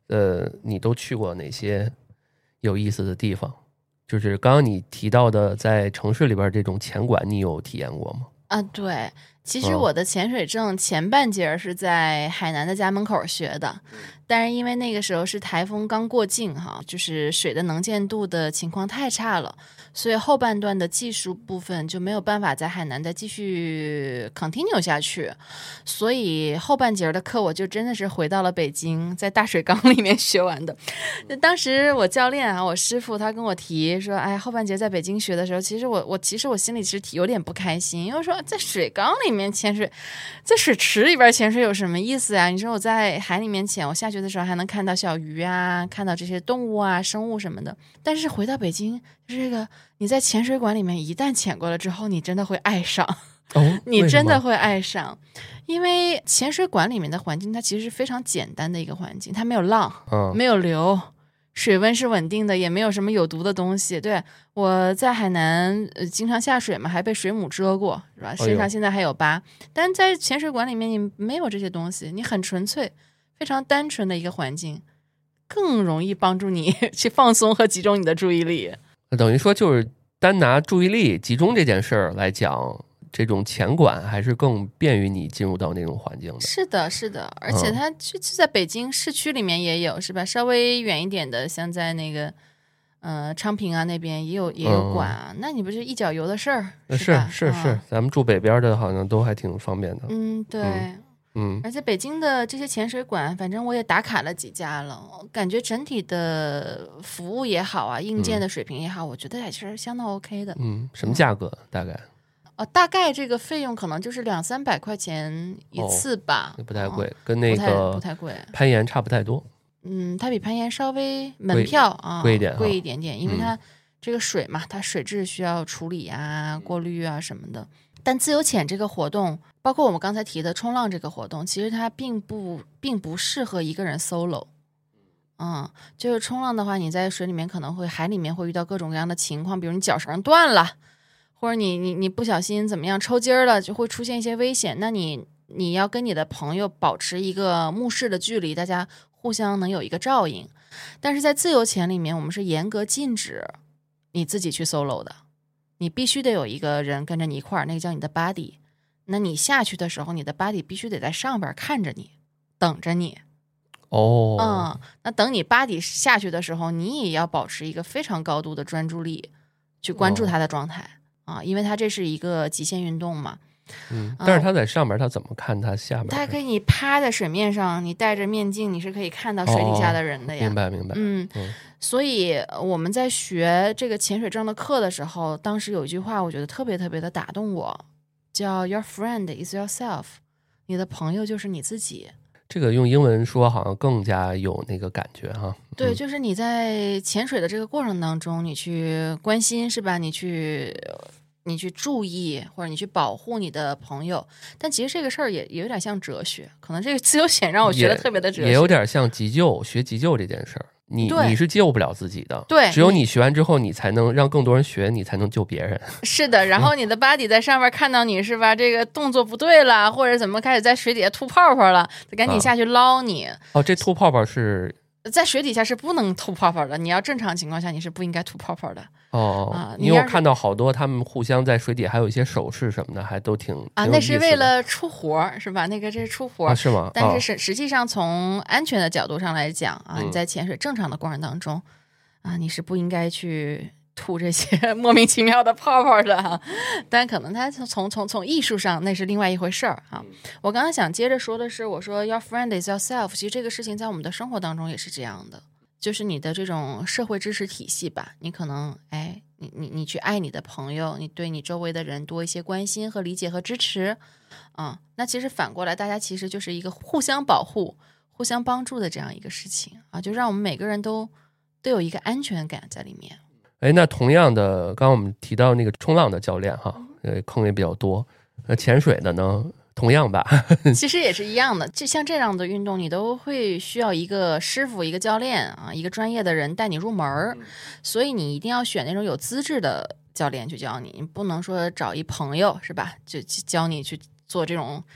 你都去过哪些有意思的地方？就是刚刚你提到的在城市里边这种潜馆，你有体验过吗？ 啊，对，其实我的潜水证前半截是在海南的家门口学的，但是因为那个时候是台风刚过境哈，就是水的能见度的情况太差了，所以后半段的技术部分就没有办法在海南再继续 continue 下去，所以后半节的课我就真的是回到了北京，在大水缸里面学完的。当时我教练啊，我师傅他跟我提说，哎，后半节在北京学的时候，其实我心里其实有点不开心，因为说在水缸里面潜水，在水池里边潜水有什么意思呀？你说我在海里面潜，我下去的时候还能看到小鱼啊，看到这些动物啊、生物什么的。但是回到北京，就是这个你在潜水馆里面一旦潜过了之后，你真的会爱上。你真的会爱上，因为潜水馆里面的环境它其实是非常简单的一个环境，它没有浪，没有流，水温是稳定的，也没有什么有毒的东西。对，我在海南经常下水嘛，还被水母蛰过，是吧？身上现在还有疤。但在潜水馆里面你没有这些东西，你很纯粹非常单纯的一个环境，更容易帮助你去放松和集中你的注意力。 等于说就是单拿注意力集中这件事儿来讲，这种潜馆还是更便于你进入到那种环境的。是的，是的，而且它就在北京市区里面也有，是吧？稍微远一点的，像在那个昌平啊那边也有馆啊。那你不是一脚油的事儿？ 是，咱们住北边的好像都还挺方便的。 对，而且北京的这些潜水馆，反正我也打卡了几家了，感觉整体的服务也好啊，硬件的水平也好，我觉得还是相当 OK 的。 什么价格大概？ 大概这个费用可能就是200-300块钱一次吧， 不太贵，跟那个不太贵， 攀岩差不太多。 它比攀岩稍微门票贵一点点，因为它这个水嘛，它水质需要处理啊、过滤啊什么的。但自由潜这个活动，包括我们刚才提的冲浪这个活动，其实它并不适合一个人 solo。就是冲浪的话，你在水里面可能海里面会遇到各种各样的情况，比如你脚绳断了。或者你不小心怎么样抽筋了，就会出现一些危险。那你要跟你的朋友保持一个目视的距离，大家互相能有一个照应。但是在自由潜里面，我们是严格禁止你自己去 solo 的，你必须得有一个人跟着你一块儿，那个叫你的 buddy。那你下去的时候，你的 buddy 必须得在上边看着你，等着你。那等你 buddy 下去的时候，你也要保持一个非常高度的专注力，去关注他的状态。因为它这是一个极限运动嘛， 但是他在上面，他怎么看他下面？ 他可以你趴在水面上，你戴着面镜，你是可以看到水底下的人的呀。 明白。 所以我们在学这个潜水证的课的时候，当时有一句话，我觉得特别特别的打动我，叫 "Your friend is yourself"， 你的朋友就是你自己。 这个用英文说好像更加有那个感觉哈。 对，就是你在潜水的这个过程当中，你去关心是吧？你去注意，或者你去保护你的朋友。但其实这个事儿也有点像哲学，可能这个自由潜让我学的特别的哲学， 也有点像急救，学急救这件事儿。你是救不了自己的， 对， 只有你学完之后，你才能让更多人学，你才能救别人。 是的，然后你的 buddy 在上面看到你是吧，这个动作不对了，或者怎么开始在水底下吐泡泡了，赶紧下去捞你。 这吐泡泡是在水底下是不能吐泡泡的，你要正常情况下你是不应该吐泡泡的。 因为我看到好多他们互相在水底还有一些手势什么的，还都挺那是为了出活是吧？这是出活是吗？ 但是实际上从安全的角度上来讲你在潜水正常的过程当中你是不应该去吐这些莫名其妙的泡泡的但可能它从艺术上那是另外一回事儿我刚刚想接着说的是，我说 Your friend is yourself， 其实这个事情在我们的生活当中也是这样的。就是你的这种社会支持体系吧，你可能你去爱你的朋友，你对你周围的人多一些关心和理解和支持那其实反过来大家其实就是一个互相保护互相帮助的这样一个事情就让我们每个人都有一个安全感在里面。 那同样的刚刚我们提到那个冲浪的教练坑也比较多，那潜水的呢同样吧其实也是一样的，就像这样的运动你都会需要一个师傅一个教练一个专业的人带你入门所以你一定要选那种有资质的教练去教你，你不能说找一朋友是吧，就教你去做这种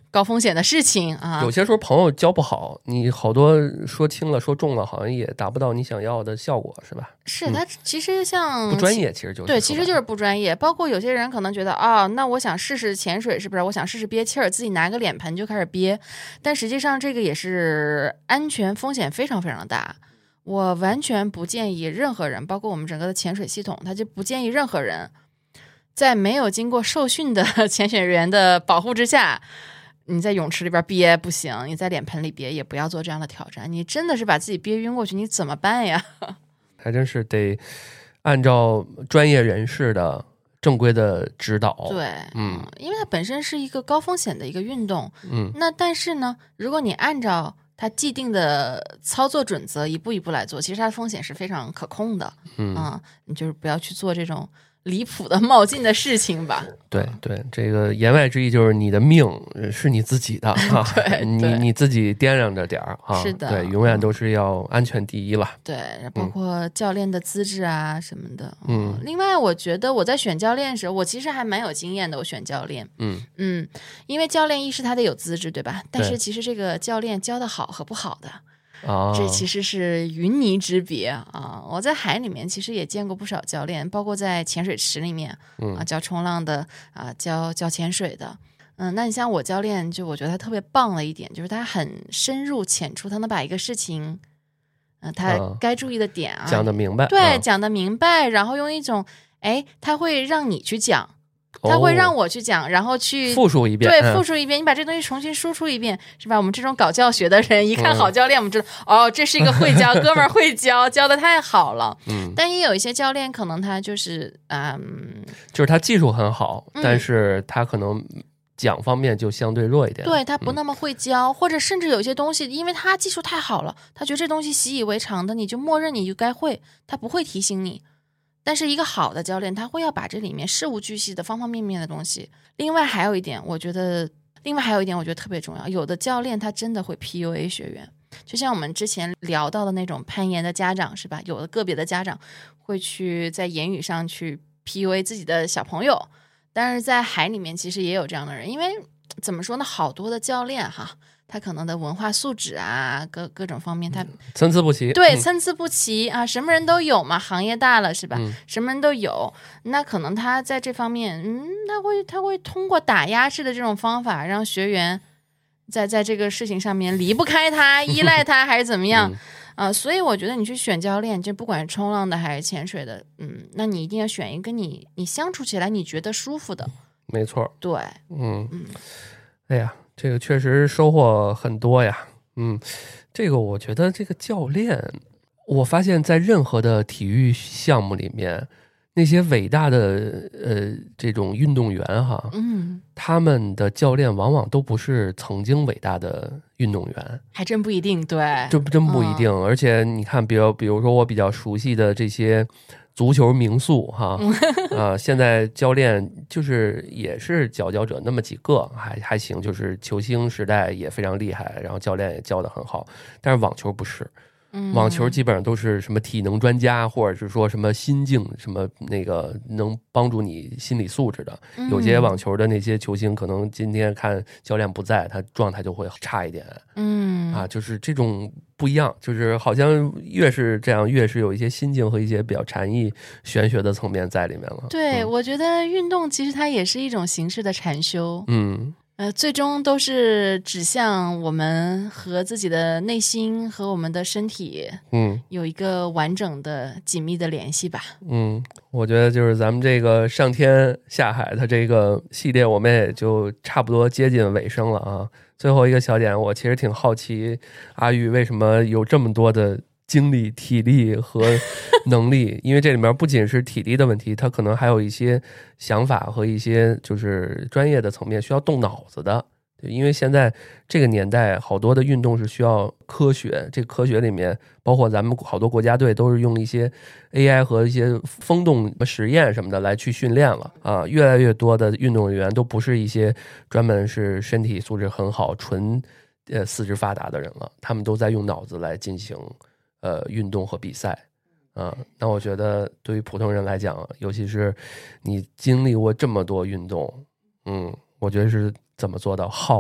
高风险的事情啊。 有些时候朋友教不好，你好多说轻了说重了，好像也达不到你想要的效果，是吧？ 是，他其实像不专业，其实就是对，其实就是不专业。包括有些人可能觉得那我想试试潜水，是不是？我想试试憋气儿，自己拿个脸盆就开始憋，但实际上这个也是安全风险非常非常大。我完全不建议任何人，包括我们整个的潜水系统，他就不建议任何人在没有经过受训的潜水员的保护之下，你在泳池里边憋不行，你在脸盆里憋也不要做这样的挑战。你真的是把自己憋晕过去，你怎么办呀？ 还真是得按照专业人士的正规的指导。 对，因为它本身是一个高风险的一个运动，那但是呢，如果你按照它既定的操作准则一步一步来做，其实它的风险是非常可控的。你就是不要去做这种离谱的冒进的事情吧。 对对，这个言外之意就是你的命是你自己的对， 你自己掂量着点儿啊。 是的， 对，永远都是要安全第一了。 对，包括教练的资质啊什么的。另外我觉得我在选教练时，我其实还蛮有经验的。我选教练，因为教练一是他得有资质，对吧？但是其实这个教练教的好和不好的。这其实是云泥之别啊！我在海里面其实也见过不少教练，包括在潜水池里面教冲浪的教潜水的。那你像我教练，就我觉得他特别棒的一点，就是他很深入浅出，他能把一个事情他该注意的点讲得明白， 对，讲得明白，然后用一种他会让你去讲。他会让我去讲，然后去复述一遍， 对，复述一遍，你把这东西重新输出一遍，是吧？我们这种搞教学的人，一看好教练，我们知道这是一个会教哥们儿，会教的太好了。但也有一些教练，可能他就是就是他技术很好，但是他可能讲方面就相对弱一点， 对，他不那么会教，或者甚至有些东西，因为他技术太好了，他觉得这东西习以为常的，你就默认你就该会，他不会提醒你。但是一个好的教练，他会要把这里面事无巨细的方方面面的东西。另外还有一点，我觉得特别重要，有的教练他真的会 PUA 学员，就像我们之前聊到的那种攀岩的家长，是吧？有的个别的家长会去在言语上去 PUA 自己的小朋友，但是在海里面其实也有这样的人，因为怎么说呢，好多的教练他可能的文化素质啊，各种方面他参差不齐， 对，参差不齐啊，什么人都有嘛，行业大了是吧？什么人都有，那可能他在这方面，他会通过打压式的这种方法，让学员在这个事情上面离不开他，依赖他还是怎么样所以我觉得你去选教练，就不管是冲浪的还是潜水的，那你一定要选一个你相处起来你觉得舒服的， 没错， 对， 哎呀。这个确实收获很多呀，这个我觉得这个教练，我发现在任何的体育项目里面，那些伟大的这种运动员他们的教练往往都不是曾经伟大的运动员， 还真不一定，对， 这真不一定。而且你看，比如说我比较熟悉的这些足球名宿现在教练就是也是佼佼者那么几个，还行，就是球星时代也非常厉害，然后教练也教得很好。但是网球不是，网球基本上都是什么体能专家，或者是说什么心境什么那个能帮助你心理素质的。有些网球的那些球星，可能今天看教练不在，他状态就会差一点。就是这种不一样，就是好像越是这样，越是有一些心境和一些比较禅意、玄学的层面在里面了。 对，我觉得运动其实它也是一种形式的禅修。最终都是指向我们和自己的内心和我们的身体，有一个完整的紧密的联系吧。 我觉得就是咱们这个上天下海的这个系列，我们也就差不多接近尾声了啊。最后一个小点，我其实挺好奇阿玉为什么有这么多的精力、体力和能力，因为这里面不仅是体力的问题，它可能还有一些想法和一些就是专业的层面需要动脑子的。因为现在这个年代好多的运动是需要科学，这个科学里面包括咱们好多国家队都是用一些 AI 和一些风洞实验什么的来去训练了越来越多的运动员都不是一些专门是身体素质很好纯四肢发达的人了，他们都在用脑子来进行运动和比赛那我觉得对于普通人来讲，尤其是你经历过这么多运动我觉得是怎么做到耗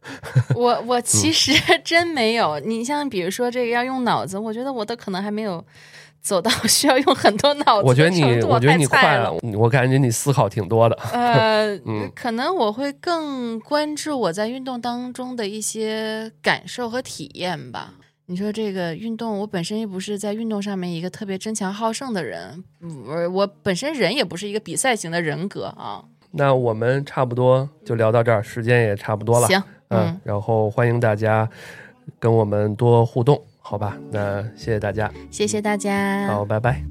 我其实真没有。你像比如说这个要用脑子，我觉得我的可能还没有走到需要用很多脑子的程度。 我觉得你快了，我感觉你思考挺多的。 可能我会更关注我在运动当中的一些感受和体验吧。你说这个运动，我本身也不是在运动上面一个特别争强好胜的人，我本身人也不是一个比赛型的人格啊。 那我们差不多就聊到这儿，时间也差不多了。 行， 然后欢迎大家跟我们多互动，好吧？那谢谢大家， 谢谢大家， 好，拜拜。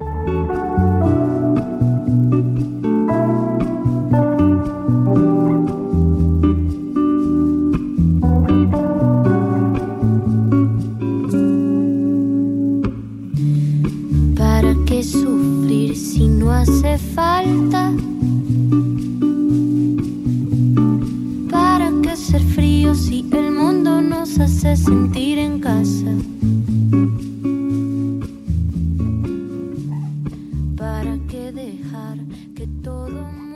¿Para qué sufrir si no hace falta? ¿Para qué ser frío si el mundo nos hace sentir en casa? ¿Para qué dejar que todo